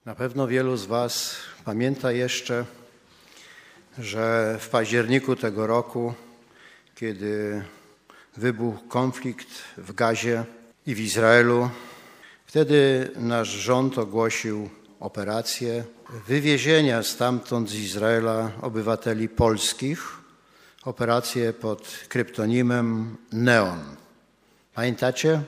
Na pewno wielu z Was pamięta jeszcze, że w październiku tego roku, kiedy wybuchł konflikt w Gazie i w Izraelu, wtedy nasz rząd ogłosił operację wywiezienia stamtąd z Izraela obywateli polskich, operację pod kryptonimem Neon. Pamiętacie?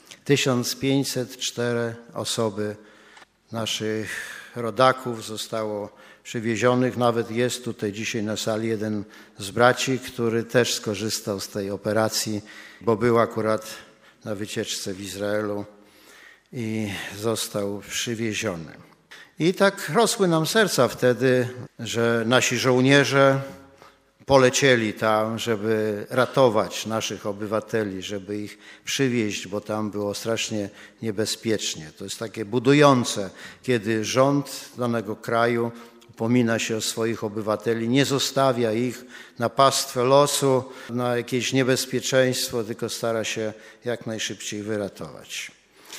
1504 osoby naszych rodaków zostało przywiezionych. Nawet jest tutaj dzisiaj na sali jeden z braci, który też skorzystał z tej operacji, bo był akurat na wycieczce w Izraelu i został przywieziony. I tak rosły nam serca wtedy, że nasi żołnierze polecieli tam, żeby ratować naszych obywateli, żeby ich przywieźć, bo tam było strasznie niebezpiecznie. To jest takie budujące, kiedy rząd danego kraju upomina się o swoich obywateli, nie zostawia ich na pastwę losu, na jakieś niebezpieczeństwo, tylko stara się jak najszybciej wyratować.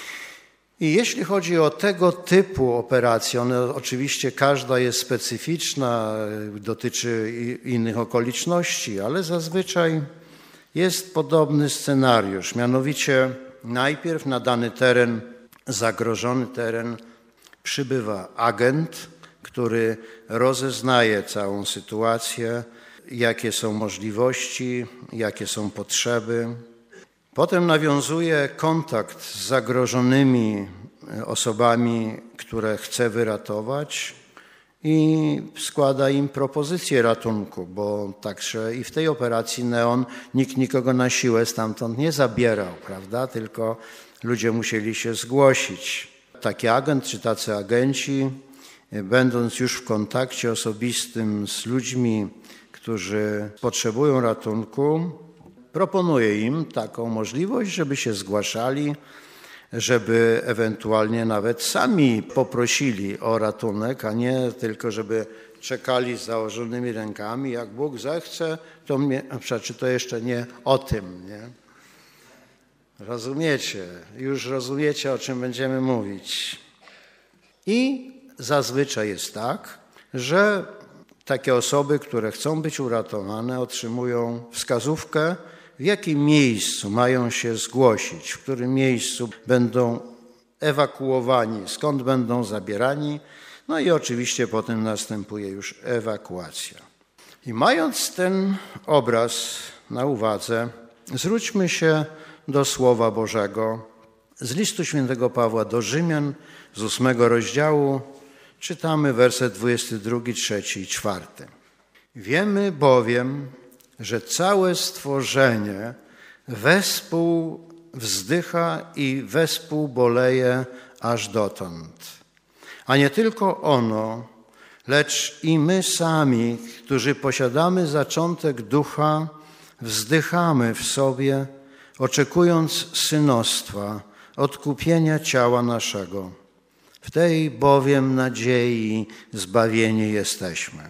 I jeśli chodzi o tego typu operacje, one oczywiście każda jest specyficzna, dotyczy innych okoliczności, ale zazwyczaj jest podobny scenariusz. Mianowicie najpierw na dany teren, zagrożony teren, przybywa agent, który rozeznaje całą sytuację, jakie są możliwości, jakie są potrzeby. Potem nawiązuje kontakt z zagrożonymi osobami, które chce wyratować i składa im propozycję ratunku, bo także i w tej operacji Neon nikt nikogo na siłę stamtąd nie zabierał, prawda? Tylko ludzie musieli się zgłosić. Taki agent czy tacy agenci, będąc już w kontakcie osobistym z ludźmi, którzy potrzebują ratunku, proponuje im taką możliwość, żeby się zgłaszali, żeby ewentualnie nawet sami poprosili o ratunek, a nie tylko, żeby czekali z założonymi rękami. Jak Bóg zechce, to mnie, czy to jeszcze nie o tym, nie? Rozumiecie, już rozumiecie, o czym będziemy mówić. I zazwyczaj jest tak, że takie osoby, które chcą być uratowane, otrzymują wskazówkę, w jakim miejscu mają się zgłosić, w którym miejscu będą ewakuowani, skąd będą zabierani, no i oczywiście potem następuje już ewakuacja. I mając ten obraz na uwadze, zwróćmy się do Słowa Bożego z listu świętego Pawła do Rzymian z 8 rozdziału, czytamy werset 22, 3 i 4. Wiemy bowiem, że całe stworzenie wespół wzdycha i wespół boleje aż dotąd. A nie tylko ono, lecz i my sami, którzy posiadamy zaczątek ducha, wzdychamy w sobie, oczekując synostwa, odkupienia ciała naszego. W tej bowiem nadziei zbawieni jesteśmy.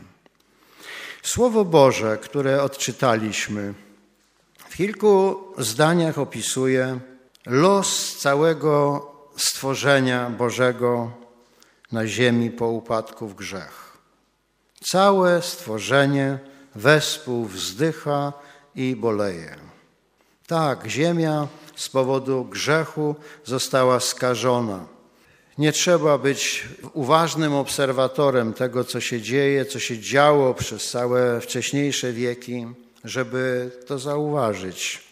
Słowo Boże, które odczytaliśmy, w kilku zdaniach opisuje los całego stworzenia Bożego na ziemi po upadku w grzech. Całe stworzenie wespół wzdycha i boleje. Tak, ziemia z powodu grzechu została skażona. Nie trzeba być uważnym obserwatorem tego, co się dzieje, co się działo przez całe wcześniejsze wieki, żeby to zauważyć,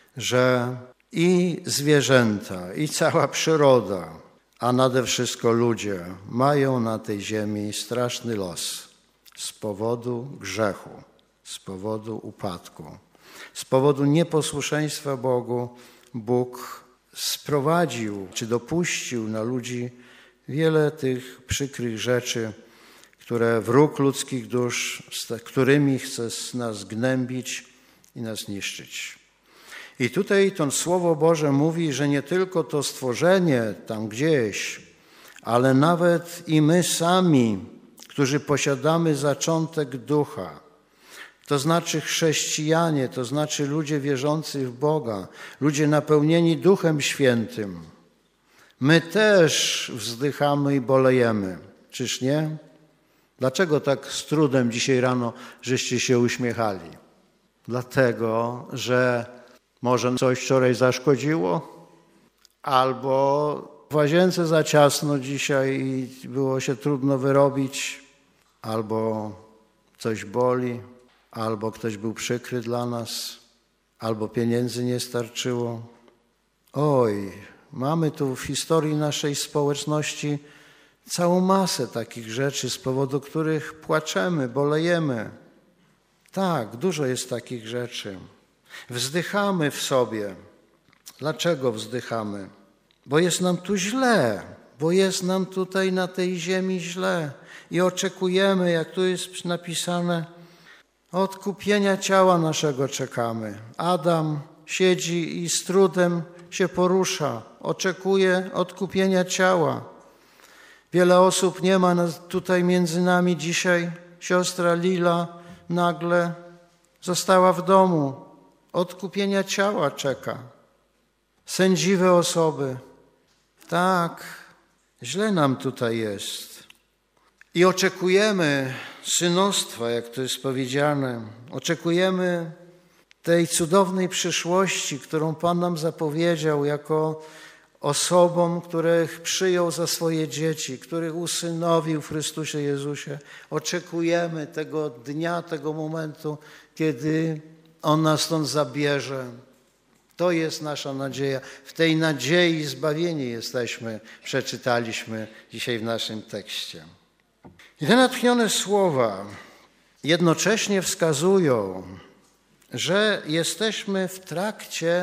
że i zwierzęta, i cała przyroda, a nade wszystko ludzie mają na tej ziemi straszny los z powodu grzechu, z powodu upadku, z powodu nieposłuszeństwa Bogu. Bóg sprowadził czy dopuścił na ludzi wiele tych przykrych rzeczy, które wróg ludzkich dusz, z którymi chce nas gnębić i nas niszczyć. I tutaj to Słowo Boże mówi, że nie tylko to stworzenie tam gdzieś, ale nawet i my sami, którzy posiadamy zaczątek ducha, to znaczy chrześcijanie, to znaczy ludzie wierzący w Boga, ludzie napełnieni Duchem Świętym, My też wzdychamy i bolejemy, czyż nie? Dlaczego tak z trudem dzisiaj rano żeście się uśmiechali? Dlatego, że może coś wczoraj zaszkodziło? Albo w łazience za ciasno dzisiaj i było się trudno wyrobić? Albo coś boli? Albo ktoś był przykry dla nas? Albo pieniędzy nie starczyło? Oj, mamy tu w historii naszej społeczności całą masę takich rzeczy, z powodu których płaczemy, bolejemy. Tak, dużo jest takich rzeczy. Wzdychamy w sobie. Dlaczego wzdychamy? Bo jest nam tu źle, bo jest nam tutaj na tej ziemi źle i oczekujemy, jak tu jest napisane, odkupienia ciała naszego czekamy. Adam siedzi i z trudem się porusza, oczekuje odkupienia ciała. Wiele osób nie ma tutaj między nami dzisiaj. Siostra Lila nagle została w domu. Odkupienia ciała czeka. Sędziwe osoby. Tak, źle nam tutaj jest. I oczekujemy synostwa, jak to jest powiedziane. Oczekujemy tej cudownej przyszłości, którą Pan nam zapowiedział jako osobom, których przyjął za swoje dzieci, których usynowił w Chrystusie Jezusie. Oczekujemy tego dnia, tego momentu, kiedy On nas stąd zabierze. To jest nasza nadzieja. W tej nadziei zbawieni jesteśmy, przeczytaliśmy dzisiaj w naszym tekście. I te natchnione słowa jednocześnie wskazują, że jesteśmy w trakcie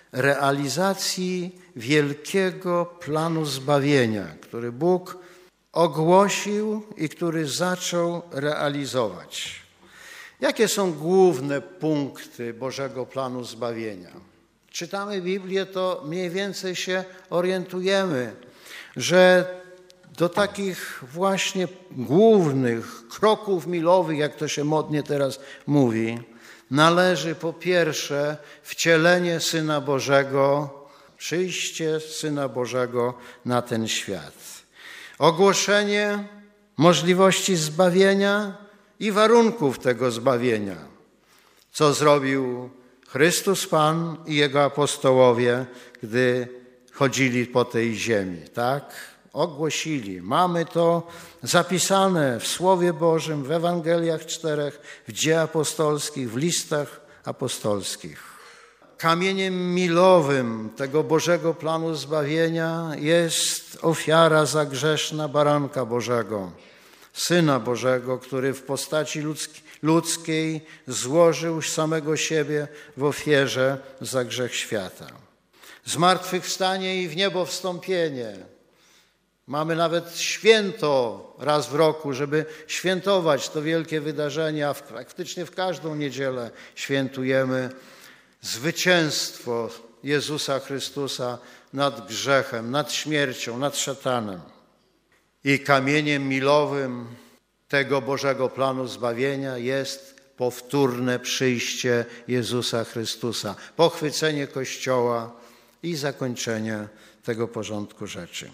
realizacji wielkiego planu zbawienia, który Bóg ogłosił i który zaczął realizować. Jakie są główne punkty Bożego planu zbawienia? Czytamy Biblię, to mniej więcej się orientujemy, że do takich właśnie głównych kroków milowych, jak to się modnie teraz mówi, należy po pierwsze wcielenie Syna Bożego, przyjście Syna Bożego na ten świat. Ogłoszenie możliwości zbawienia i warunków tego zbawienia. Co zrobił Chrystus Pan i Jego apostołowie, gdy chodzili po tej ziemi, tak? Ogłosili. Mamy to zapisane w Słowie Bożym, w Ewangeliach 4, w Dziejach Apostolskich, w listach apostolskich. Kamieniem milowym tego Bożego planu zbawienia jest ofiara za grzeszna baranka Bożego, Syna Bożego, który w postaci ludzkiej złożył samego siebie w ofierze za grzech świata. Zmartwychwstanie i w niebo wstąpienie. Mamy nawet święto raz w roku, żeby świętować to wielkie wydarzenie, a praktycznie w każdą niedzielę świętujemy zwycięstwo Jezusa Chrystusa nad grzechem, nad śmiercią, nad szatanem. I kamieniem milowym tego Bożego planu zbawienia jest powtórne przyjście Jezusa Chrystusa, pochwycenie Kościoła i zakończenie tego porządku rzeczy.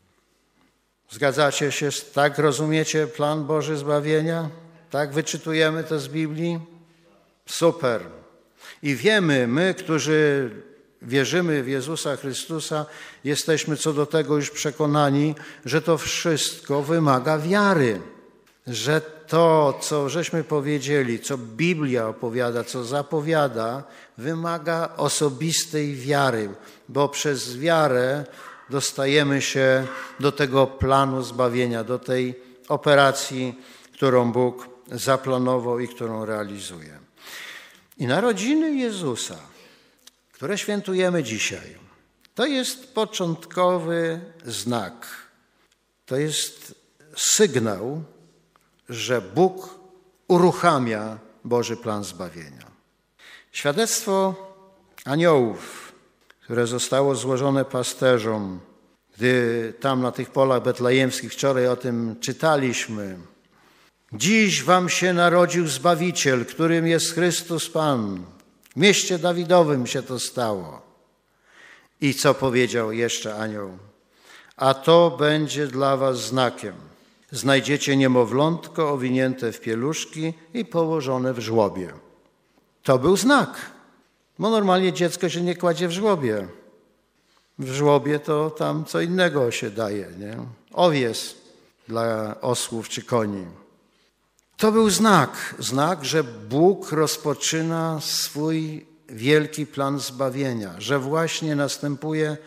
Zgadzacie się? Tak rozumiecie plan Boży zbawienia? Tak wyczytujemy to z Biblii? Super. I wiemy, my, którzy wierzymy w Jezusa Chrystusa, jesteśmy co do tego już przekonani, że to wszystko wymaga wiary. Że to, co żeśmy powiedzieli, co Biblia opowiada, co zapowiada, wymaga osobistej wiary, bo przez wiarę dostajemy się do tego planu zbawienia, do tej operacji, którą Bóg zaplanował i którą realizuje. I narodziny Jezusa, które świętujemy dzisiaj, to jest początkowy znak. To jest sygnał, że Bóg uruchamia Boży plan zbawienia. Świadectwo aniołów, które zostało złożone pasterzom, gdy tam na tych polach betlejemskich, wczoraj o tym czytaliśmy. Dziś wam się narodził Zbawiciel, którym jest Chrystus Pan. W mieście Dawidowym się to stało. I co powiedział jeszcze anioł? a to będzie dla was znakiem. Znajdziecie niemowlątko owinięte w pieluszki i położone w żłobie. To był znak, bo normalnie dziecko się nie kładzie w żłobie. W żłobie to tam co innego się daje, nie? Owies dla osłów czy koni. To był znak, że Bóg rozpoczyna swój wielki plan zbawienia, że właśnie następuje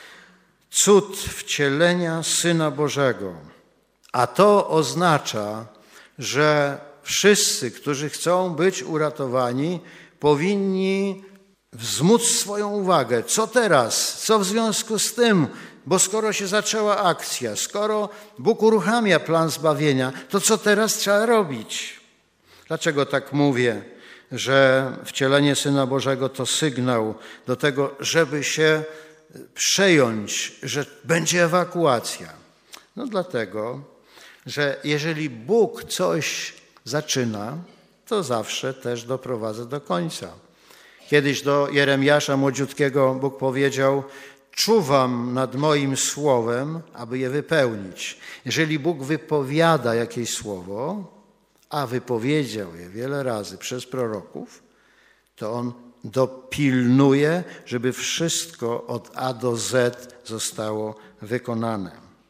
cud wcielenia Syna Bożego. A to oznacza, że wszyscy, którzy chcą być uratowani, powinni wzmóc swoją uwagę. Co teraz? Co w związku z tym? Bo skoro się zaczęła akcja, skoro Bóg uruchamia plan zbawienia, to co teraz trzeba robić? Dlaczego tak mówię, że wcielenie Syna Bożego to sygnał do tego, żeby się przejąć, że będzie ewakuacja? No dlatego, że jeżeli Bóg coś zaczyna, to zawsze też doprowadza do końca. Kiedyś do Jeremiasza młodziutkiego Bóg powiedział: czuwam nad moim słowem, aby je wypełnić. Jeżeli Bóg wypowiada jakieś słowo, a wypowiedział je wiele razy przez proroków, to On dopilnuje, żeby wszystko od A do Z zostało wykonane.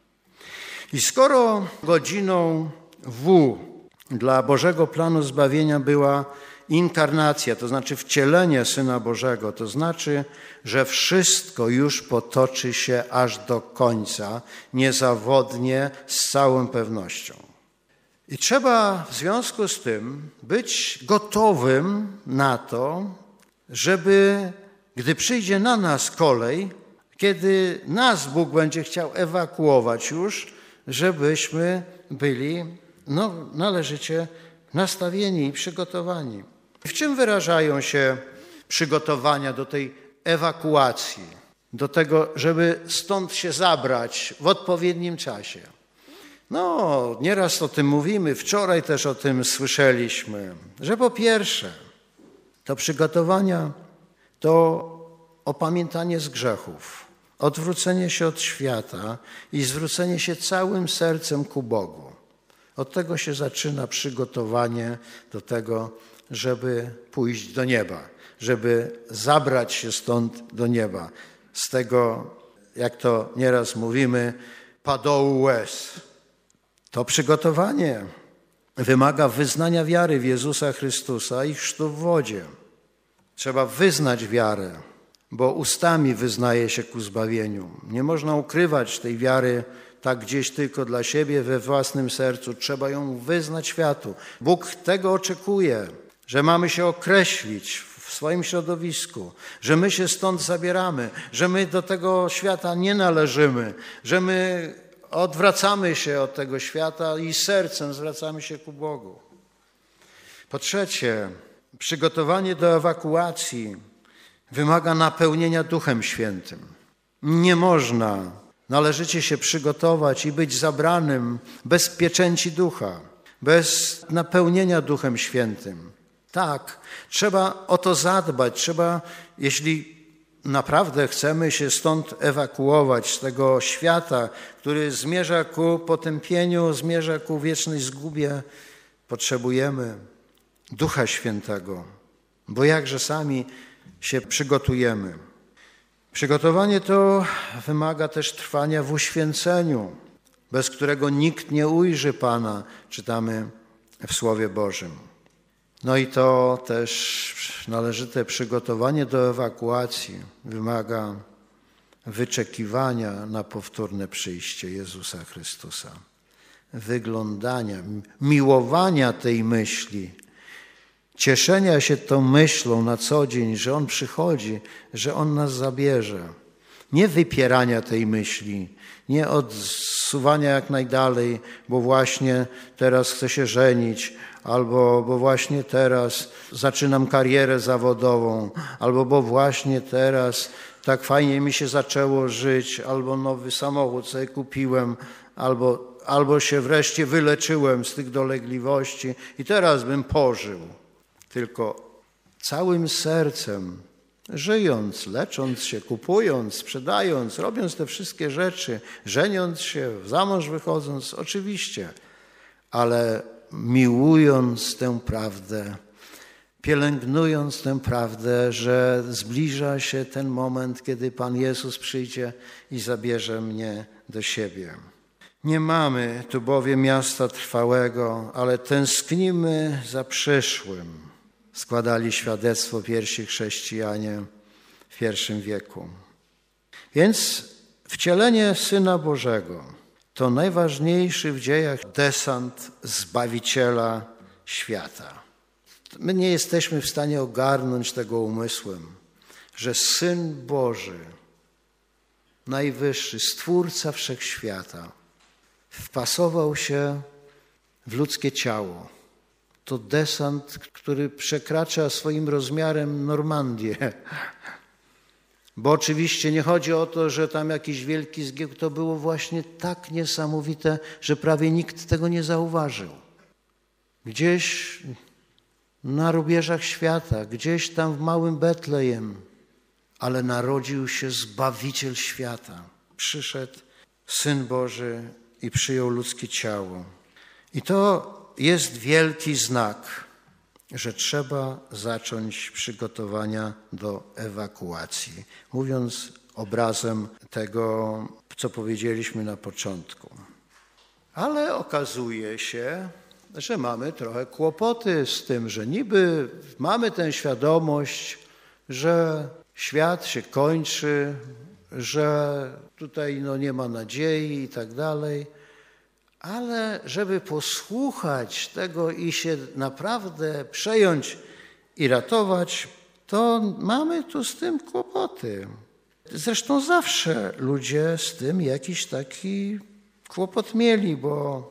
I skoro godziną W dla Bożego planu zbawienia była inkarnacja, to znaczy wcielenie Syna Bożego, to znaczy, że wszystko już potoczy się aż do końca, niezawodnie, z całą pewnością. I trzeba w związku z tym być gotowym na to, żeby, gdy przyjdzie na nas kolej, kiedy nas Bóg będzie chciał ewakuować już, żebyśmy byli należycie nastawieni i przygotowani. W czym wyrażają się przygotowania do tej ewakuacji, do tego, żeby stąd się zabrać w odpowiednim czasie? No, nieraz o tym mówimy, wczoraj też o tym słyszeliśmy, że po pierwsze, to przygotowania to opamiętanie z grzechów, odwrócenie się od świata i zwrócenie się całym sercem ku Bogu. Od tego się zaczyna przygotowanie do tego, żeby pójść do nieba, żeby zabrać się stąd do nieba. Z tego, jak to nieraz mówimy, padołu łez. To przygotowanie wymaga wyznania wiary w Jezusa Chrystusa i chrztu w wodzie. Trzeba wyznać wiarę, bo ustami wyznaje się ku zbawieniu. Nie można ukrywać tej wiary tak gdzieś tylko dla siebie, we własnym sercu. Trzeba ją wyznać światu. Bóg tego oczekuje, że mamy się określić w swoim środowisku, że my się stąd zabieramy, że my do tego świata nie należymy, że my odwracamy się od tego świata i sercem zwracamy się ku Bogu. Po trzecie, przygotowanie do ewakuacji wymaga napełnienia Duchem Świętym. Nie można należycie się przygotować i być zabranym bez pieczęci Ducha, bez napełnienia Duchem Świętym. Tak, trzeba o to zadbać, trzeba, jeśli naprawdę chcemy się stąd ewakuować z tego świata, który zmierza ku potępieniu, zmierza ku wiecznej zgubie, potrzebujemy Ducha Świętego, bo jakże sami się przygotujemy. Przygotowanie to wymaga też trwania w uświęceniu, bez którego nikt nie ujrzy Pana, czytamy w Słowie Bożym. No i to też należyte przygotowanie do ewakuacji wymaga wyczekiwania na powtórne przyjście Jezusa Chrystusa, wyglądania, miłowania tej myśli, cieszenia się tą myślą na co dzień, że On przychodzi, że On nas zabierze. Nie wypierania tej myśli, nie odsuwania jak najdalej, bo właśnie teraz chcę się żenić, albo bo właśnie teraz zaczynam karierę zawodową, albo bo właśnie teraz tak fajnie mi się zaczęło żyć, albo nowy samochód sobie kupiłem, albo się wreszcie wyleczyłem z tych dolegliwości i teraz bym pożył. Tylko całym sercem żyjąc, lecząc się, kupując, sprzedając, robiąc te wszystkie rzeczy, żeniąc się, za mąż wychodząc, oczywiście, ale miłując tę prawdę, pielęgnując tę prawdę, że zbliża się ten moment, kiedy Pan Jezus przyjdzie i zabierze mnie do siebie. Nie mamy tu bowiem miasta trwałego, ale tęsknimy za przyszłym. Składali świadectwo pierwsi chrześcijanie w I wieku. Więc wcielenie Syna Bożego to najważniejszy w dziejach desant Zbawiciela świata. My nie jesteśmy w stanie ogarnąć tego umysłem, że Syn Boży, najwyższy, Stwórca Wszechświata, wpasował się w ludzkie ciało. To desant, który przekracza swoim rozmiarem Normandię. Bo oczywiście nie chodzi o to, że tam jakiś wielki zgiełk, to było właśnie tak niesamowite, że prawie nikt tego nie zauważył. Gdzieś na rubieżach świata, gdzieś tam w małym Betlejem, ale narodził się Zbawiciel świata. Przyszedł Syn Boży i przyjął ludzkie ciało. I to jest wielki znak, że trzeba zacząć przygotowania do ewakuacji. Mówiąc obrazem tego, co powiedzieliśmy na początku. Ale okazuje się, że mamy trochę kłopoty z tym, że niby mamy tę świadomość, że świat się kończy, że tutaj nie ma nadziei i tak dalej, ale żeby posłuchać tego i się naprawdę przejąć i ratować, to mamy tu z tym kłopoty. Zresztą zawsze ludzie z tym jakiś taki kłopot mieli, bo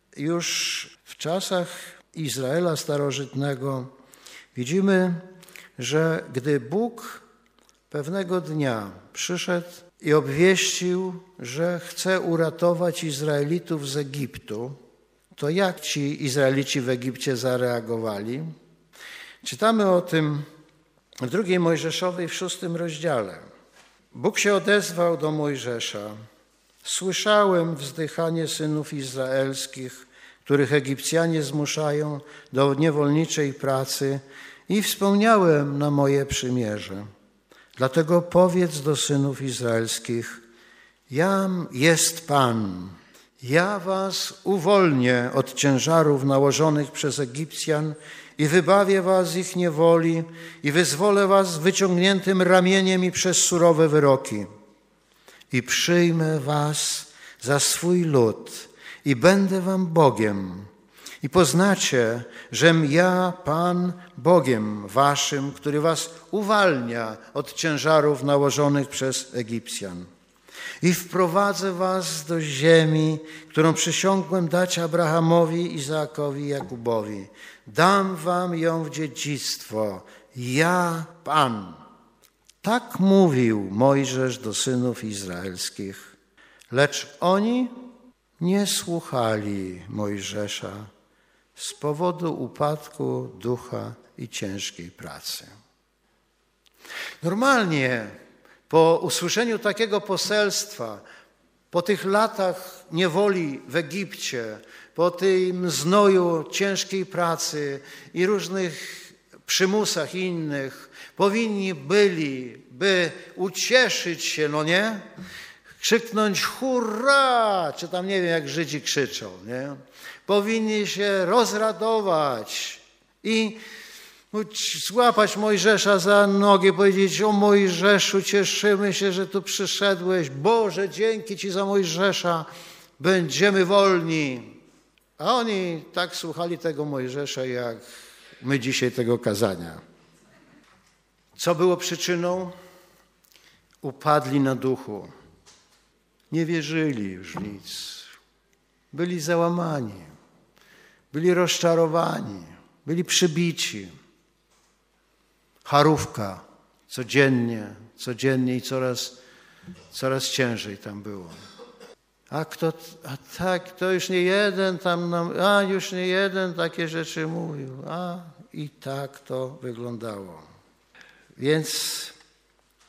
już w czasach Izraela starożytnego widzimy, że gdy Bóg pewnego dnia przyszedł i obwieścił, że chce uratować Izraelitów z Egiptu, to jak ci Izraelici w Egipcie zareagowali? Czytamy o tym w 2 Mojżeszowej w 6 rozdziale. Bóg się odezwał do Mojżesza. Słyszałem wzdychanie synów izraelskich, których Egipcjanie zmuszają do niewolniczej pracy i wspomniałem na moje przymierze. Dlatego powiedz do synów izraelskich, jam jest Pan, ja was uwolnię od ciężarów nałożonych przez Egipcjan i wybawię was z ich niewoli i wyzwolę was z wyciągniętym ramieniem i przez surowe wyroki. I przyjmę was za swój lud i będę wam Bogiem. I poznacie, żem ja, Pan, Bogiem waszym, który was uwalnia od ciężarów nałożonych przez Egipcjan. I wprowadzę was do ziemi, którą przysiągłem dać Abrahamowi, Izaakowi i Jakubowi. Dam wam ją w dziedzictwo. Ja, Pan. Tak mówił Mojżesz do synów izraelskich. Lecz oni nie słuchali Mojżesza z powodu upadku ducha i ciężkiej pracy. Normalnie po usłyszeniu takiego poselstwa, po tych latach niewoli w Egipcie, po tym znoju ciężkiej pracy i różnych przymusach innych, powinni byli, by ucieszyć się, nie? Krzyknąć hurra, czy tam nie wiem jak Żydzi krzyczą, nie? Powinni się rozradować i złapać Mojżesza za nogi, powiedzieć: o Mojżeszu, cieszymy się, że tu przyszedłeś. Boże, dzięki Ci za Mojżesza, będziemy wolni. A oni tak słuchali tego Mojżesza, jak my dzisiaj tego kazania. Co było przyczyną? Upadli na duchu. Nie wierzyli już nic. Byli załamani. Byli rozczarowani. Byli przybici. Charówka codziennie i coraz ciężej tam było. To już nie jeden tam już nie jeden takie rzeczy mówił. I tak to wyglądało. Więc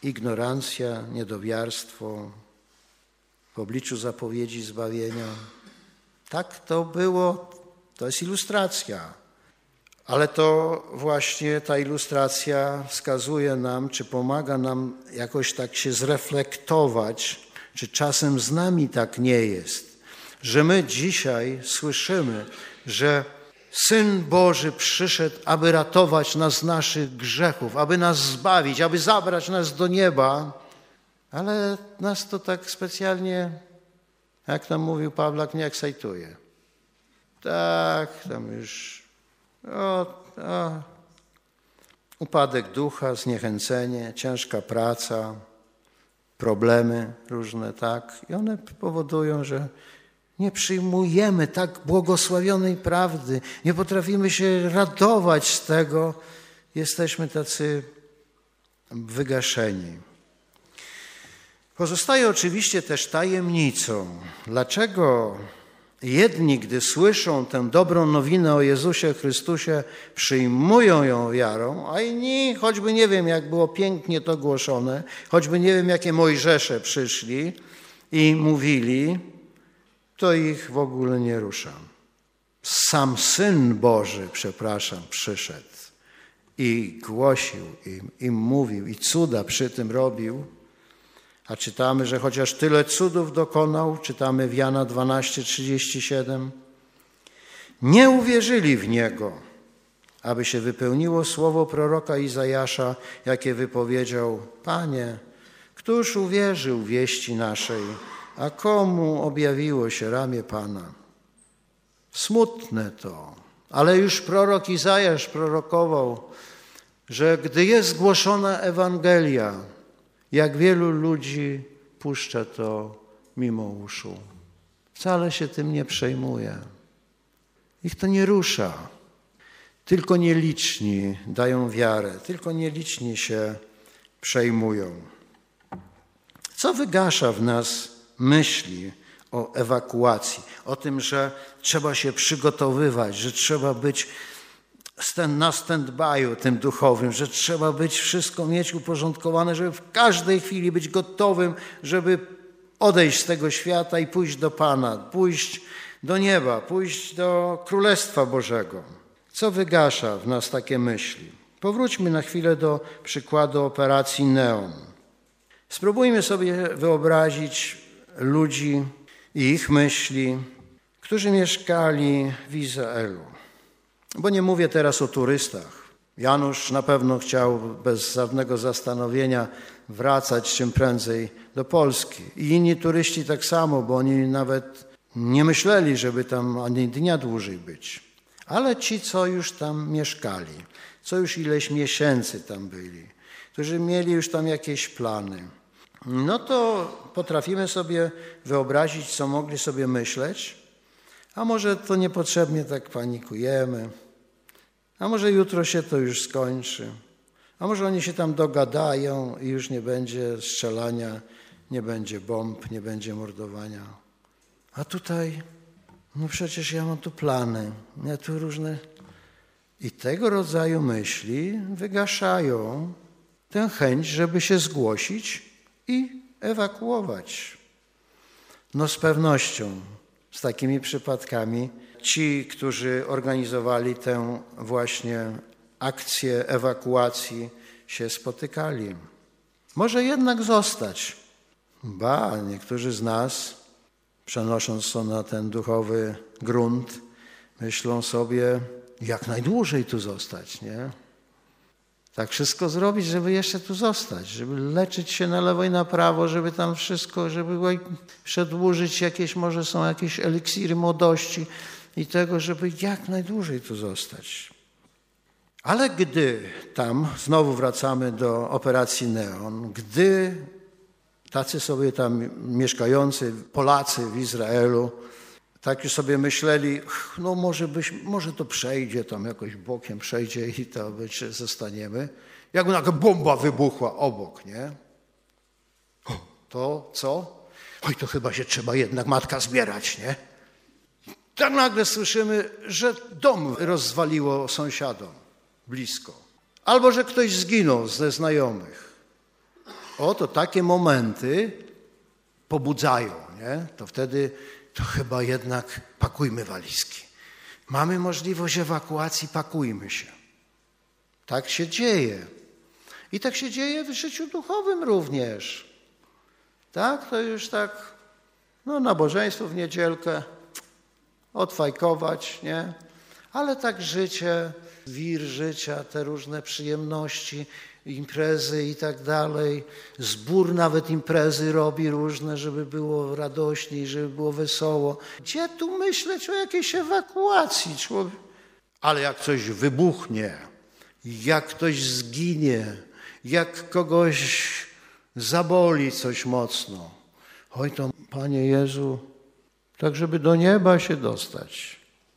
ignorancja, niedowiarstwo w obliczu zapowiedzi zbawienia. Tak to było, to jest ilustracja. Ale to właśnie ta ilustracja wskazuje nam, czy pomaga nam jakoś tak się zreflektować, czy czasem z nami tak nie jest, że my dzisiaj słyszymy, że Syn Boży przyszedł, aby ratować nas z naszych grzechów, aby nas zbawić, aby zabrać nas do nieba, ale nas to tak specjalnie, jak tam mówił Pawlak, nie ekscytuje. Tak, tam już upadek ducha, zniechęcenie, ciężka praca, problemy różne, tak. I one powodują, że nie przyjmujemy tak błogosławionej prawdy, nie potrafimy się radować z tego, jesteśmy tacy wygaszeni. Pozostaje oczywiście też tajemnicą, dlaczego jedni, gdy słyszą tę dobrą nowinę o Jezusie Chrystusie, przyjmują ją wiarą, a inni, choćby nie wiem, jak było pięknie to głoszone, choćby nie wiem, jakie Mojżesze przyszli i mówili, to ich w ogóle nie rusza. Sam Syn Boży, przyszedł i głosił im mówił i cuda przy tym robił. A czytamy, że chociaż tyle cudów dokonał, czytamy w Jana 12:37, nie uwierzyli w Niego, aby się wypełniło słowo proroka Izajasza, jakie wypowiedział: Panie, któż uwierzył wieści naszej, a komu objawiło się ramię Pana? Smutne to, ale już prorok Izajasz prorokował, że gdy jest głoszona Ewangelia, jak wielu ludzi puszcza to mimo uszu. Wcale się tym nie przejmuje. Ich to nie rusza. Tylko nieliczni dają wiarę, tylko nieliczni się przejmują. Co wygasza w nas myśli o ewakuacji, o tym, że trzeba się przygotowywać, że trzeba być na stand-by'u tym duchowym, że trzeba być wszystko mieć uporządkowane, żeby w każdej chwili być gotowym, żeby odejść z tego świata i pójść do Pana, pójść do nieba, pójść do Królestwa Bożego. Co wygasza w nas takie myśli? Powróćmy na chwilę do przykładu operacji Neon. Spróbujmy sobie wyobrazić ludzi i ich myśli, którzy mieszkali w Izraelu. Bo nie mówię teraz o turystach. Janusz na pewno chciał bez żadnego zastanowienia wracać czym prędzej do Polski. I inni turyści tak samo, bo oni nawet nie myśleli, żeby tam ani dnia dłużej być. Ale ci, co już tam mieszkali, co już ileś miesięcy tam byli, którzy mieli już tam jakieś plany, no to potrafimy sobie wyobrazić, co mogli sobie myśleć. A może to niepotrzebnie tak panikujemy, a może jutro się to już skończy, a może oni się tam dogadają i już nie będzie strzelania, nie będzie bomb, nie będzie mordowania. A tutaj, no przecież ja mam tu plany, ja tu różne... I tego rodzaju myśli wygaszają tę chęć, żeby się zgłosić i ewakuować. No z pewnością z takimi przypadkami ci, którzy organizowali tę właśnie akcję ewakuacji, się spotykali. Może jednak zostać. Niektórzy z nas, przenosząc to na ten duchowy grunt, myślą sobie, jak najdłużej tu zostać, nie? Tak wszystko zrobić, żeby jeszcze tu zostać, żeby leczyć się na lewo i na prawo, żeby tam wszystko, żeby przedłużyć jakieś, może są jakieś eliksiry młodości i tego, żeby jak najdłużej tu zostać. Ale gdy tam, znowu wracamy do operacji Neon, gdy tacy sobie tam mieszkający Polacy w Izraelu tak już sobie myśleli, no może to przejdzie, tam jakoś bokiem przejdzie i to zostaniemy. Jak nagle bomba wybuchła obok, nie? To co? Oj, to chyba się trzeba jednak matka zbierać, nie? Tak nagle słyszymy, że dom rozwaliło sąsiadom blisko. Albo że ktoś zginął ze znajomych. to takie momenty pobudzają, nie? To wtedy to chyba jednak pakujmy walizki. Mamy możliwość ewakuacji, pakujmy się. Tak się dzieje. I tak się dzieje w życiu duchowym również. Tak? To już tak, nabożeństwo w niedzielkę, odfajkować, nie? Ale tak życie, wir życia, te różne przyjemności, imprezy i tak dalej. Zbór nawet imprezy robi różne, żeby było radośniej, żeby było wesoło. Gdzie tu myśleć o jakiejś ewakuacji? Ale jak coś wybuchnie, jak ktoś zginie, jak kogoś zaboli coś mocno. Oj to, Panie Jezu, tak żeby do nieba się dostać.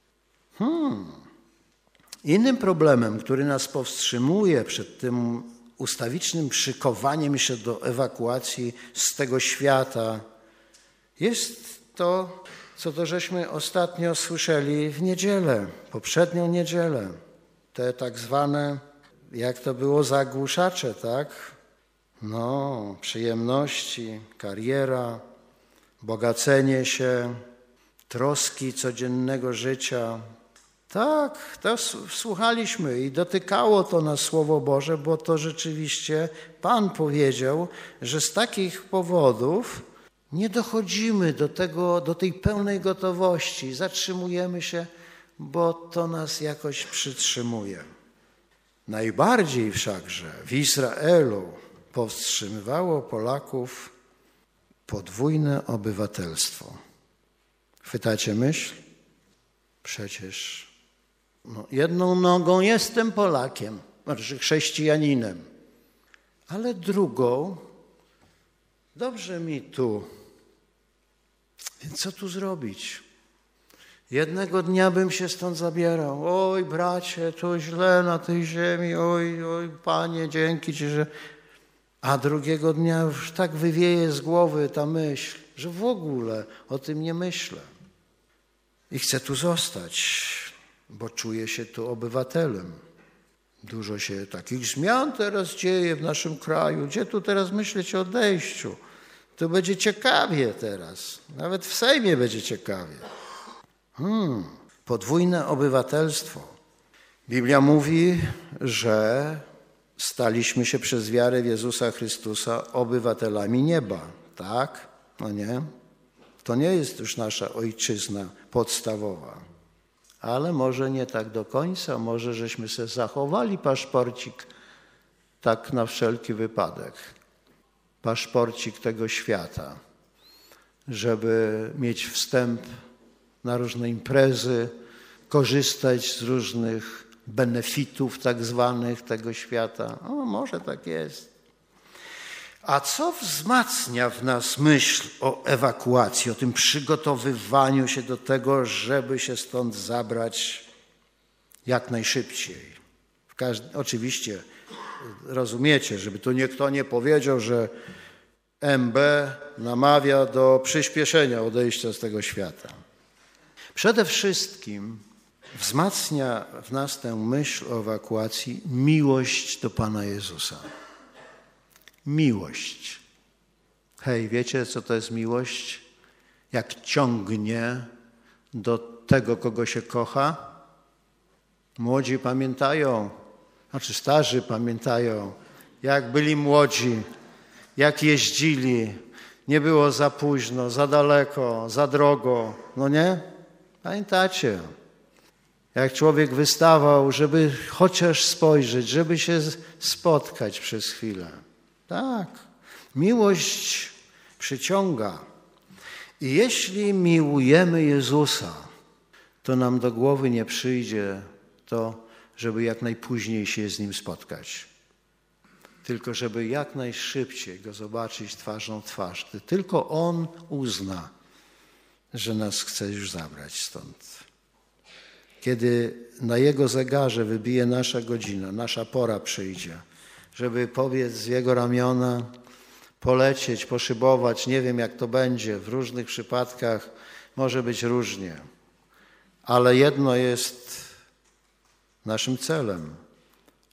Innym problemem, który nas powstrzymuje przed tym ustawicznym szykowaniem się do ewakuacji z tego świata, jest to, co to żeśmy ostatnio słyszeli w niedzielę, poprzednią niedzielę. Te tak zwane, jak to było, zagłuszacze, tak? Przyjemności, kariera, bogacenie się, troski codziennego życia. Tak, to słuchaliśmy i dotykało to nas Słowo Boże, bo to rzeczywiście Pan powiedział, że z takich powodów nie dochodzimy do tej pełnej gotowości, zatrzymujemy się, bo to nas jakoś przytrzymuje. Najbardziej wszakże w Izraelu powstrzymywało Polaków podwójne obywatelstwo. Chwytacie myśl? Przecież jedną nogą jestem Polakiem, znaczy chrześcijaninem, ale drugą dobrze mi tu. Więc co tu zrobić? Jednego dnia bym się stąd zabierał. Oj, bracie, to źle na tej ziemi. Oj, Panie, dzięki Ci, że... A drugiego dnia już tak wywieje z głowy ta myśl, że w ogóle o tym nie myślę. I chcę tu zostać, bo czuję się tu obywatelem. Dużo się takich zmian teraz dzieje w naszym kraju. Gdzie tu teraz myśleć o odejściu? To będzie ciekawie teraz. Nawet w Sejmie będzie ciekawie. Podwójne obywatelstwo. Biblia mówi, że staliśmy się przez wiarę w Jezusa Chrystusa obywatelami nieba. Tak? Nie? To nie jest już nasza ojczyzna podstawowa. Ale może nie tak do końca. Może żeśmy sobie zachowali paszporcik tak na wszelki wypadek. Paszporcik tego świata, żeby mieć wstęp na różne imprezy, korzystać z różnych benefitów tak zwanych tego świata. Może tak jest. A co wzmacnia w nas myśl o ewakuacji, o tym przygotowywaniu się do tego, żeby się stąd zabrać jak najszybciej? Oczywiście rozumiecie, żeby tu kto nie powiedział, że MB namawia do przyspieszenia odejścia z tego świata. Przede wszystkim wzmacnia w nas tę myśl o ewakuacji miłość do Pana Jezusa. Miłość. Hej, wiecie, co to jest miłość? Jak ciągnie do tego, kogo się kocha? Młodzi pamiętają, starzy pamiętają, jak byli młodzi, jak jeździli. Nie było za późno, za daleko, za drogo. Nie? Pamiętacie? Jak człowiek wystawał, żeby chociaż spojrzeć, żeby się spotkać przez chwilę. Tak, miłość przyciąga. I jeśli miłujemy Jezusa, to nam do głowy nie przyjdzie to, żeby jak najpóźniej się z Nim spotkać. Tylko żeby jak najszybciej Go zobaczyć twarzą w twarz. Tylko On uzna, że nas chce już zabrać stąd. Kiedy na Jego zegarze wybije nasza godzina, nasza pora przyjdzie, żeby pobiec z Jego ramiona, polecieć, poszybować, nie wiem jak to będzie, w różnych przypadkach może być różnie. Ale jedno jest naszym celem,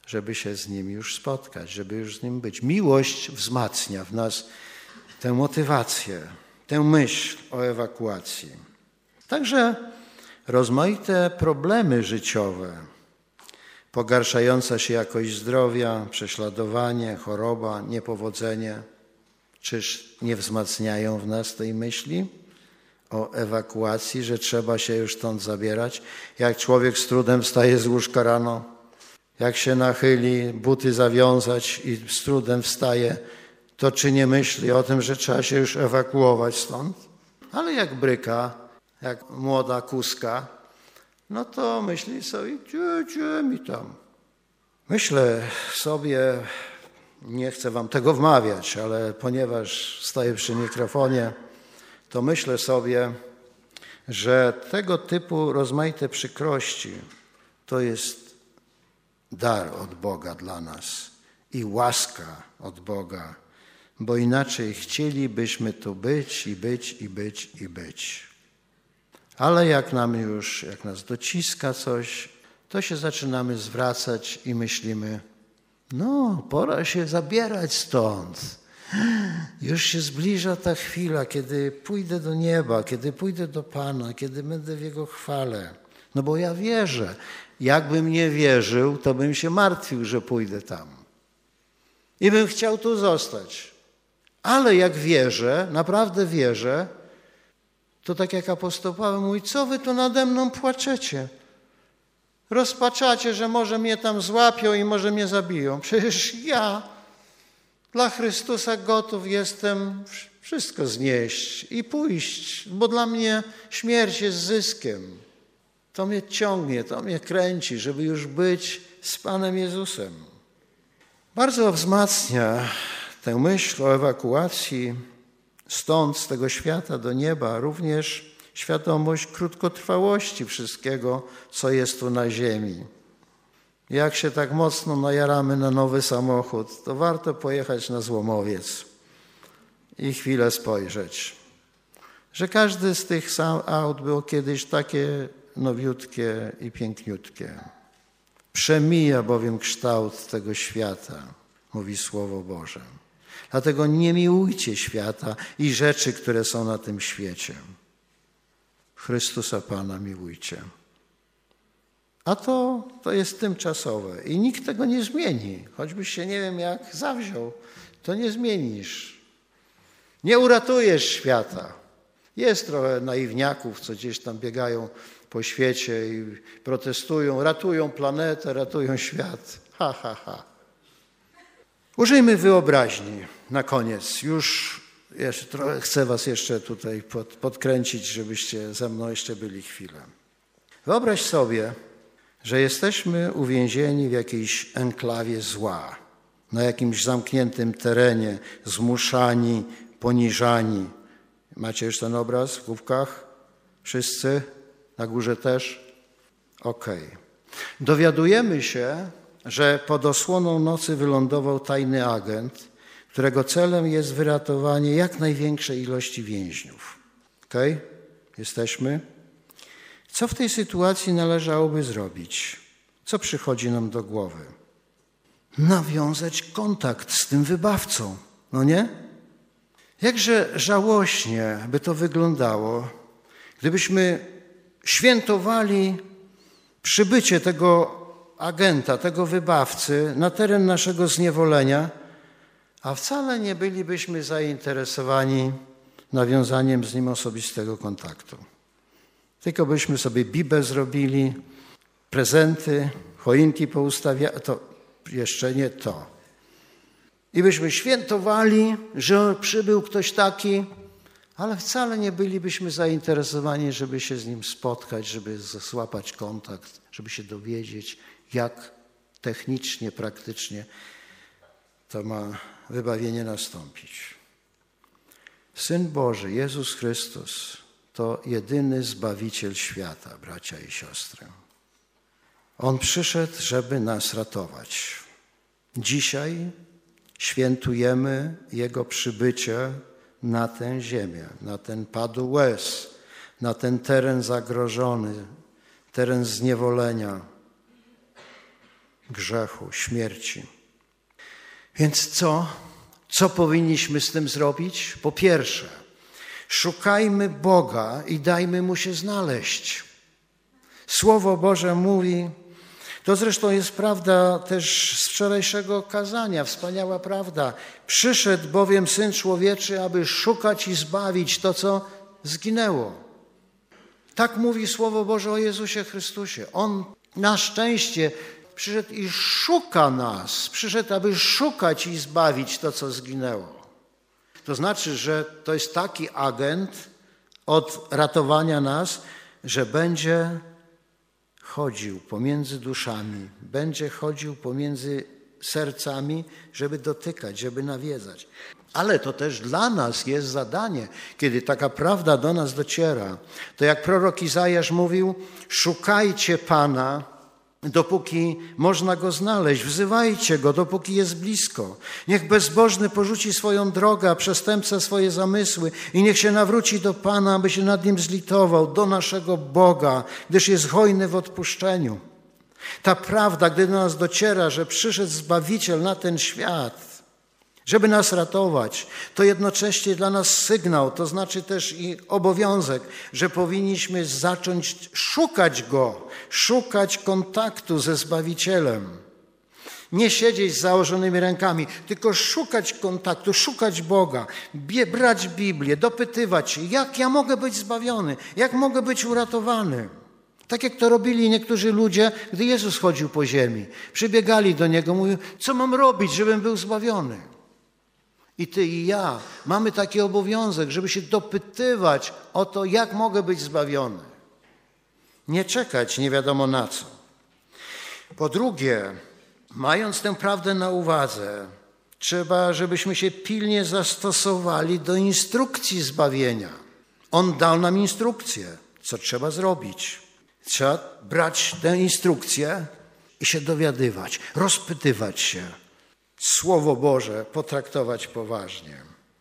żeby się z Nim już spotkać, żeby już z Nim być. Miłość wzmacnia w nas tę motywację, tę myśl o ewakuacji. Także rozmaite problemy życiowe, pogarszająca się jakość zdrowia, prześladowanie, choroba, niepowodzenie, czyż nie wzmacniają w nas tej myśli o ewakuacji, że trzeba się już stąd zabierać? Jak człowiek z trudem wstaje z łóżka rano, jak się nachyli, buty zawiązać i z trudem wstaje, to czy nie myśli o tym, że trzeba się już ewakuować stąd? Ale jak bryka, jak młoda kuska, no to myśli sobie, gdzie mi tam? Myślę sobie, nie chcę wam tego wmawiać, ale ponieważ staję przy mikrofonie, to myślę sobie, że tego typu rozmaite przykrości to jest dar od Boga dla nas i łaska od Boga, bo inaczej chcielibyśmy tu być i być i być i być. Ale jak nas dociska coś, to się zaczynamy zwracać i myślimy, no, pora się zabierać stąd. Już się zbliża ta chwila, kiedy pójdę do nieba, kiedy pójdę do Pana, kiedy będę w Jego chwale. No bo ja wierzę. Jakbym nie wierzył, to bym się martwił, że pójdę tam. I bym chciał tu zostać. Ale jak wierzę, naprawdę wierzę, to tak jak apostoł Paweł mówi, co wy tu nade mną płaczecie? Rozpaczacie, że może mnie tam złapią i może mnie zabiją. Przecież ja dla Chrystusa gotów jestem wszystko znieść i pójść, bo dla mnie śmierć jest zyskiem. To mnie ciągnie, to mnie kręci, żeby już być z Panem Jezusem. Bardzo wzmacnia tę myśl o ewakuacji stąd, z tego świata do nieba, również świadomość krótkotrwałości wszystkiego, co jest tu na ziemi. Jak się tak mocno najaramy na nowy samochód, to warto pojechać na złomowiec i chwilę spojrzeć, że każdy z tych aut było kiedyś takie nowiutkie i piękniutkie. Przemija bowiem kształt tego świata, mówi Słowo Boże. Dlatego nie miłujcie świata i rzeczy, które są na tym świecie. Chrystusa Pana miłujcie. A to jest tymczasowe i nikt tego nie zmieni. Choćbyś się nie wiem jak zawziął, to nie zmienisz. Nie uratujesz świata. Jest trochę naiwniaków, co gdzieś tam biegają po świecie i protestują, ratują planetę, ratują świat. Ha, ha, ha. Użyjmy wyobraźni na koniec. Już trochę chcę was jeszcze tutaj podkręcić, żebyście ze mną jeszcze byli chwilę. Wyobraź sobie, że jesteśmy uwięzieni w jakiejś enklawie zła, na jakimś zamkniętym terenie, zmuszani, poniżani. Macie już ten obraz w główkach? Wszyscy? Na górze też? Okej. Dowiadujemy się, że pod osłoną nocy wylądował tajny agent, którego celem jest wyratowanie jak największej ilości więźniów. Okej? Jesteśmy? Co w tej sytuacji należałoby zrobić? Co przychodzi nam do głowy? Nawiązać kontakt z tym wybawcą, no nie? Jakże żałośnie by to wyglądało, gdybyśmy świętowali przybycie tego agenta, tego wybawcy na teren naszego zniewolenia, a wcale nie bylibyśmy zainteresowani nawiązaniem z nim osobistego kontaktu. Tylko byśmy sobie bibę zrobili, prezenty, choinki poustawiali, to jeszcze nie to. I byśmy świętowali, że przybył ktoś taki, ale wcale nie bylibyśmy zainteresowani, żeby się z nim spotkać, żeby złapać kontakt, żeby się dowiedzieć, jak technicznie, praktycznie to ma wybawienie nastąpić. Syn Boży, Jezus Chrystus, to jedyny Zbawiciel świata, bracia i siostry. On przyszedł, żeby nas ratować. Dzisiaj świętujemy Jego przybycie na tę ziemię, na ten padł łez, na ten teren zagrożony, teren zniewolenia. grzechu, śmierci. Więc co powinniśmy z tym zrobić? Po pierwsze, szukajmy Boga i dajmy Mu się znaleźć. Słowo Boże mówi, to zresztą jest prawda też z wczorajszego kazania, wspaniała prawda. Przyszedł bowiem Syn Człowieczy, aby szukać i zbawić to, co zginęło. Tak mówi Słowo Boże o Jezusie Chrystusie. On na szczęście przyszedł i szuka nas. Przyszedł, aby szukać i zbawić to, co zginęło. To znaczy, że to jest taki agent od ratowania nas, że będzie chodził pomiędzy duszami, będzie chodził pomiędzy sercami, żeby dotykać, żeby nawiedzać. Ale to też dla nas jest zadanie, kiedy taka prawda do nas dociera. To jak prorok Izajasz mówił, szukajcie Pana, dopóki można Go znaleźć, wzywajcie Go, dopóki jest blisko. Niech bezbożny porzuci swoją drogę, a przestępca swoje zamysły i niech się nawróci do Pana, aby się nad Nim zlitował, do naszego Boga, gdyż jest hojny w odpuszczeniu. Ta prawda, gdy do nas dociera, że przyszedł Zbawiciel na ten świat, żeby nas ratować, to jednocześnie dla nas sygnał, to znaczy też i obowiązek, że powinniśmy zacząć szukać Go, szukać kontaktu ze Zbawicielem. Nie siedzieć z założonymi rękami, tylko szukać kontaktu, szukać Boga, brać Biblię, dopytywać się, jak ja mogę być zbawiony, jak mogę być uratowany. Tak jak to robili niektórzy ludzie, gdy Jezus chodził po ziemi. Przybiegali do Niego, mówią, co mam robić, żebym był zbawiony? I ty i ja mamy taki obowiązek, żeby się dopytywać o to, jak mogę być zbawiony. Nie czekać nie wiadomo na co. Po drugie, mając tę prawdę na uwadze, trzeba, żebyśmy się pilnie zastosowali do instrukcji zbawienia. On dał nam instrukcję, co trzeba zrobić. Trzeba brać tę instrukcję i się dowiadywać, rozpytywać się. Słowo Boże potraktować poważnie.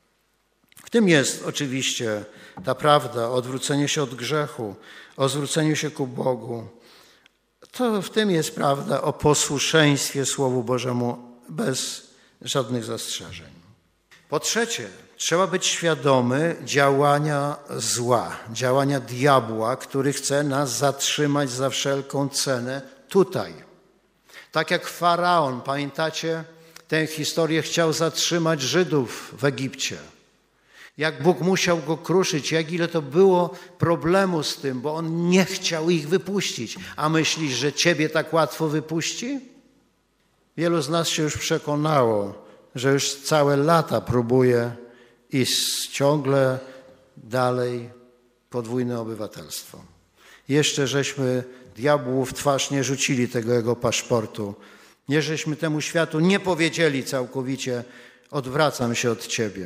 W tym jest oczywiście ta prawda o odwróceniu się od grzechu, o zwróceniu się ku Bogu. To w tym jest prawda o posłuszeństwie Słowu Bożemu bez żadnych zastrzeżeń. Po trzecie, trzeba być świadomy działania zła, działania diabła, który chce nas zatrzymać za wszelką cenę tutaj. Tak jak Faraon, pamiętacie? Tę historię chciał zatrzymać Żydów w Egipcie. Jak Bóg musiał go kruszyć, jak ile to było problemu z tym, bo on nie chciał ich wypuścić. A myślisz, że ciebie tak łatwo wypuści? Wielu z nas się już przekonało, że już całe lata próbuje i ciągle dalej podwójne obywatelstwo. Jeszcze żeśmy diabłu w twarz nie rzucili tego jego paszportu. Nie, żeśmy temu światu nie powiedzieli całkowicie, odwracam się od Ciebie.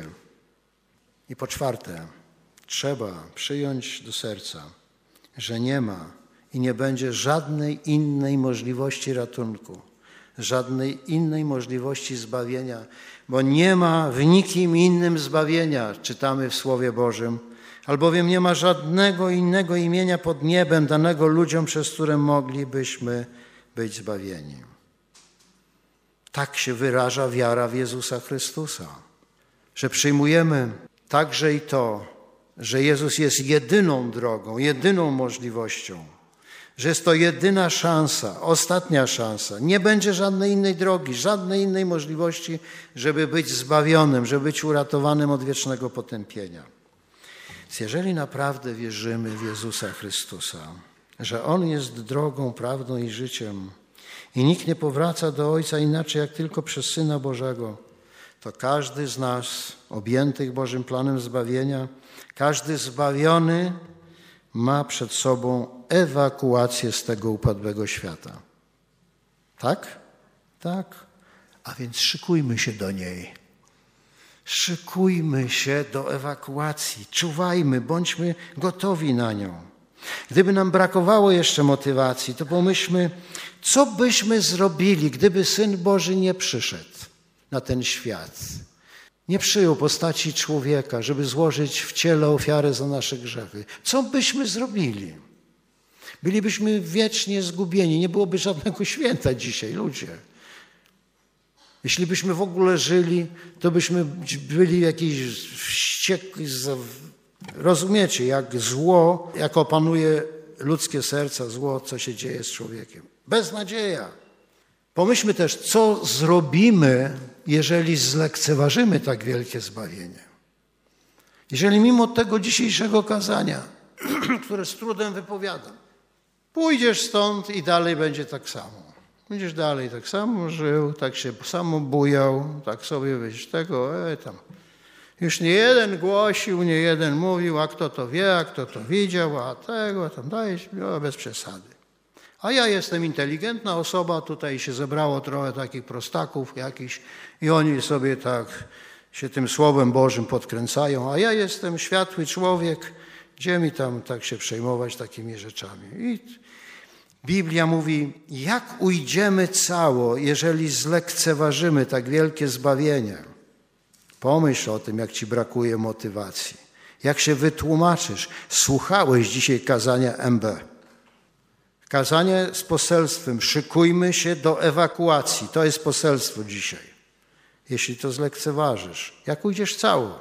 I po czwarte, trzeba przyjąć do serca, że nie ma i nie będzie żadnej innej możliwości ratunku, żadnej innej możliwości zbawienia, bo nie ma w nikim innym zbawienia, czytamy w Słowie Bożym, albowiem nie ma żadnego innego imienia pod niebem danego ludziom, przez które moglibyśmy być zbawieni. Tak się wyraża wiara w Jezusa Chrystusa, że przyjmujemy także i to, że Jezus jest jedyną drogą, jedyną możliwością, że jest to jedyna szansa, ostatnia szansa. Nie będzie żadnej innej drogi, żadnej innej możliwości, żeby być zbawionym, żeby być uratowanym od wiecznego potępienia. Więc jeżeli naprawdę wierzymy w Jezusa Chrystusa, że On jest drogą, prawdą i życiem, i nikt nie powraca do Ojca inaczej jak tylko przez Syna Bożego, to każdy z nas objętych Bożym planem zbawienia, każdy zbawiony ma przed sobą ewakuację z tego upadłego świata. Tak? Tak. A więc szykujmy się do niej. Szykujmy się do ewakuacji. Czuwajmy, bądźmy gotowi na nią. Gdyby nam brakowało jeszcze motywacji, to pomyślmy, co byśmy zrobili, gdyby Syn Boży nie przyszedł na ten świat. Nie przyjął postaci człowieka, żeby złożyć w ciele ofiarę za nasze grzechy. Co byśmy zrobili? Bylibyśmy wiecznie zgubieni, nie byłoby żadnego święta dzisiaj, ludzie. Jeśli byśmy w ogóle żyli, to byśmy byli jakiś wściekli. Rozumiecie, jak zło, jak opanuje ludzkie serca, zło, co się dzieje z człowiekiem. Beznadzieja. Pomyślmy też, co zrobimy, jeżeli zlekceważymy tak wielkie zbawienie. Jeżeli mimo tego dzisiejszego kazania, które z trudem wypowiadam, pójdziesz stąd i dalej będzie tak samo. Będziesz dalej tak samo żył, tak się samo bujał, tak sobie wiesz tego, tam. Już nie jeden głosił, nie jeden mówił, a kto to wie, a kto to widział, a tego, tam dajesz, bez przesady. A ja jestem inteligentna osoba, tutaj się zebrało trochę takich prostaków jakichś i oni sobie tak się tym Słowem Bożym podkręcają, a ja jestem światły człowiek, gdzie mi tam tak się przejmować takimi rzeczami. I Biblia mówi, jak ujdziemy cało, jeżeli zlekceważymy tak wielkie zbawienie. Pomyśl o tym, jak ci brakuje motywacji. Jak się wytłumaczysz? Słuchałeś dzisiaj kazania MB. Kazanie z poselstwem. Szykujmy się do ewakuacji. To jest poselstwo dzisiaj. Jeśli to zlekceważysz, jak ujdziesz cało?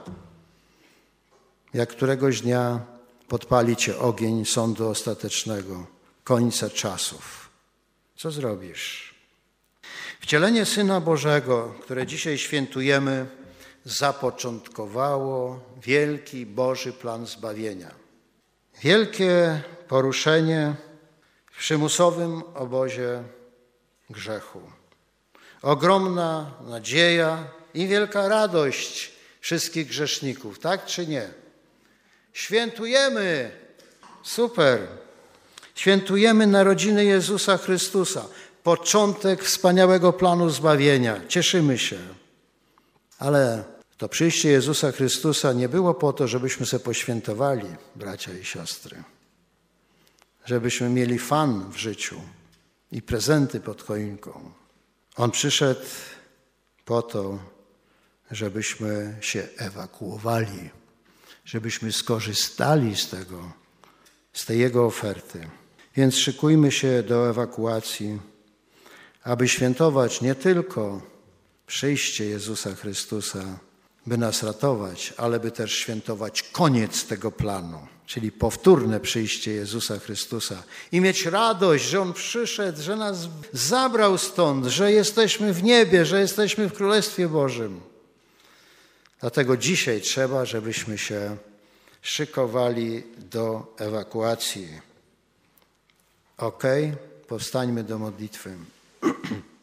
Jak któregoś dnia podpali cię ogień sądu ostatecznego, końca czasów. Co zrobisz? Wcielenie Syna Bożego, które dzisiaj świętujemy, zapoczątkowało wielki Boży plan zbawienia. Wielkie poruszenie w przymusowym obozie grzechu. Ogromna nadzieja i wielka radość wszystkich grzeszników, tak czy nie? Świętujemy, super, świętujemy narodziny Jezusa Chrystusa, początek wspaniałego planu zbawienia, cieszymy się. Ale to przyjście Jezusa Chrystusa nie było po to, żebyśmy się poświętowali, bracia i siostry, żebyśmy mieli fan w życiu i prezenty pod choinką. On przyszedł po to, żebyśmy się ewakuowali, żebyśmy skorzystali z tej Jego oferty. Więc szykujmy się do ewakuacji, aby świętować nie tylko przyjście Jezusa Chrystusa, by nas ratować, ale by też świętować koniec tego planu, czyli powtórne przyjście Jezusa Chrystusa i mieć radość, że On przyszedł, że nas zabrał stąd, że jesteśmy w niebie, że jesteśmy w Królestwie Bożym. Dlatego dzisiaj trzeba, żebyśmy się szykowali do ewakuacji. Okej? Powstańmy do modlitwy.